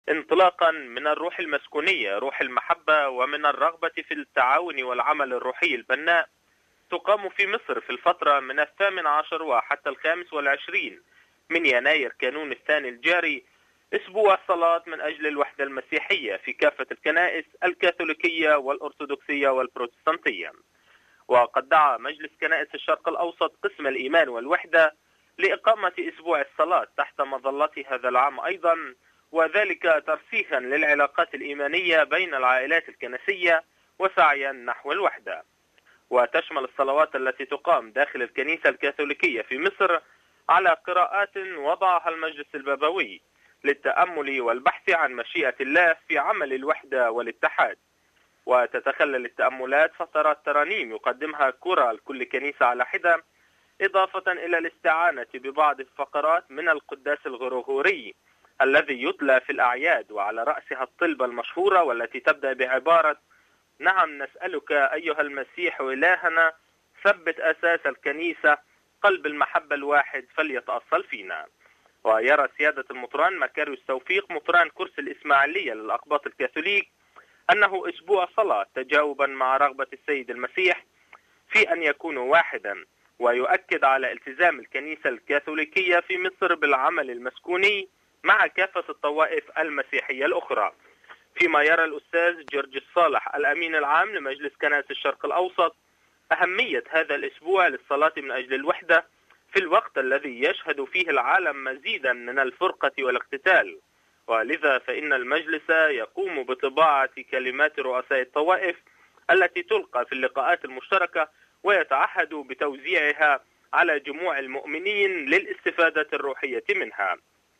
انطلاقا من الروح المسكونية روح المحبة ومن الرغبة في التعاون والعمل الروحي البناء، تقام في مصر في الفترة من 18 وحتى 25 من يناير كانون الثاني الجاري أسبوع الصلاة من أجل الوحدة المسيحية في كافة الكنائس الكاثوليكية والأرثوذكسية والبروتستانتية. وقد دعا مجلس كنائس الشرق الأوسط قسم الإيمان والوحدة لإقامة أسبوع الصلاة تحت مظلة هذا العام أيضا، وذلك ترسيخا للعلاقات الإيمانية بين العائلات الكنسية وسعيا نحو الوحدة. وتشمل الصلوات التي تقام داخل الكنيسة الكاثوليكية في مصر على قراءات وضعها المجلس البابوي للتأمل والبحث عن مشيئة الله في عمل الوحدة والاتحاد. وتتخلل التأملات فترات ترانيم يقدمها كورال كل كنيسة على حدة، إضافة إلى الاستعانة ببعض الفقرات من القداس الغرغوري الذي يتلى في الأعياد، وعلى رأسها الطلبة المشهورة والتي تبدأ بعبارة: نعم نسألك أيها المسيح إلهنا ثبت أساس الكنيسة، قلب المحبة الواحد فليتأصل فينا. ويرى سيادة المطران مكاريوس توفيق مطران كرسي الإسماعيلية للأقباط الكاثوليك أنه أسبوع صلاة تجاوبا مع رغبة السيد المسيح في أن يكونوا واحدا، ويؤكد على التزام الكنيسة الكاثوليكية في مصر بالعمل المسكوني مع كافة الطوائف المسيحية الأخرى. فيما يرى الأستاذ جورج الصالح الأمين العام لمجلس كنائس الشرق الأوسط أهمية هذا الأسبوع للصلاة من أجل الوحدة في الوقت الذي يشهد فيه العالم مزيدا من الفرقة والاقتتال، ولذا فإن المجلس يقوم بطباعة كلمات رؤساء الطوائف التي تلقى في اللقاءات المشتركة، ويتعهد بتوزيعها على جموع المؤمنين للاستفادة الروحية منها.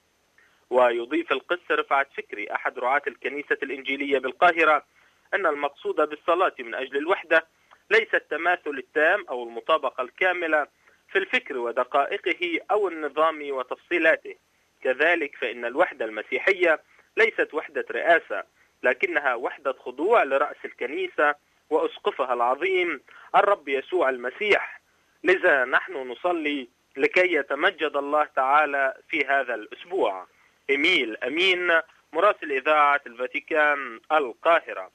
ويضيف القس رفعت فكري أحد رعاة الكنيسة الإنجيلية بالقاهرة أن المقصود بالصلاة من أجل الوحدة ليس التماثل التام أو المطابقة الكاملة في الفكر ودقائقه أو النظام وتفصيلاته. كذلك فإن الوحدة المسيحية ليست وحدة رئاسة، لكنها وحدة خضوع لرأس الكنيسة وأسقفها العظيم الرب يسوع المسيح. لذا نحن نصلي لكي يتمجد الله تعالى في هذا الأسبوع. إميل أمين، مراسل إذاعة الفاتيكان، القاهرة.